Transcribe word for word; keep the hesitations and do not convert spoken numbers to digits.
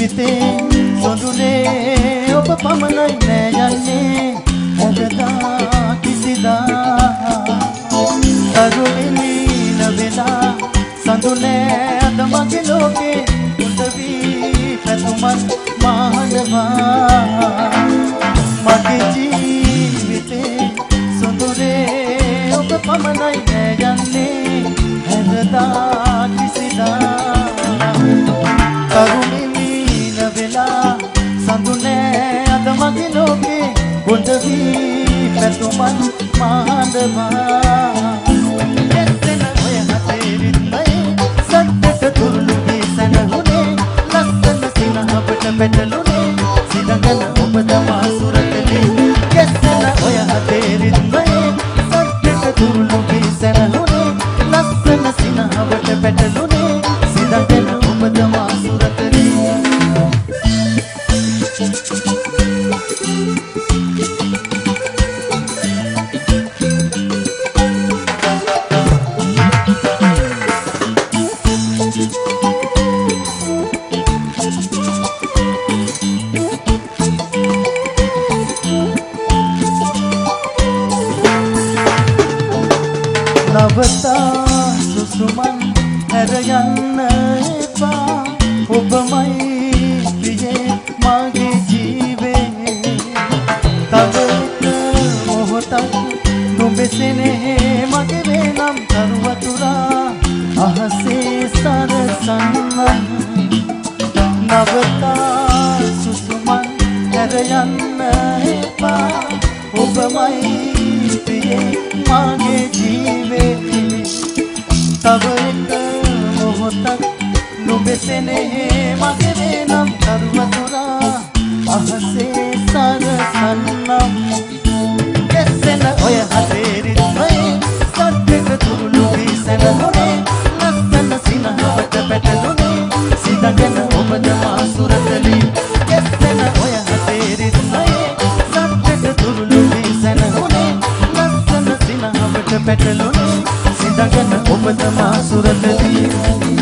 ජීවිතේ සොඳුනේ ඔබ පමණයි නෑ යන්නේ හැදදා කිසිදා තරුණිනි නවෙලා සඳුනේ අද මගේ ලෝකේ උදවි පැතුමත් මහඬවා මගේ ජීවිතේ සොඳුනේ ඔබ පමණයි නෑ යන්නේ හැදදා කිසිදා තරුණිනි නවෙලා සඳුනේ අද මගේ ලෝකේ උදවි පැතුමත් මහඬවා එතන ඔය හතේ රිද්මයි සද්දට තුරුළු කීසන හුනේ ලස්සන සිනහවට පැටළුනේ සිතගෙන ඔබ තමා සුරතලේ එතන ඔය හතේ රිද්මයි සද්දට තුරුළු කීසන හුනේ ලස්සන සිනහවට පැටළුනේ සිතගෙන ඔබ තමා සුරතලේ නවතා සුසුමන් හැර යන්න එපා ඔබමයි ප්‍රියේ මගේ ජීවේ තව එක මොහොතක් නුඹෙසෙනේ මගේ වේනම් තරුවතුරා අහසේ සරසන්න නවතා සුසුමන් හැර යන්න එපා ඔබමයි ප්‍රියේ මගේ ජීවේ තව එක මොහොතක් නුඹෙසෙනේ මගේ වේනම් තරුවතුරා අහසේ සරසන්නම් එසෙන ඔය හතේ රිද්මයි සද්දට තුරුළු කීසන හුනේ ලස්සන සිනහවට පැටළුනේ සිතගෙන ඔබ තමා සුරතලේ එසෙන ඔය හතේ රිද්මයි සද්දට තුරුළු කීසන හුනේ ලස්සන සිනහවට පැටළුනේ සිතගෙන ඔබ තමා සුරතලේ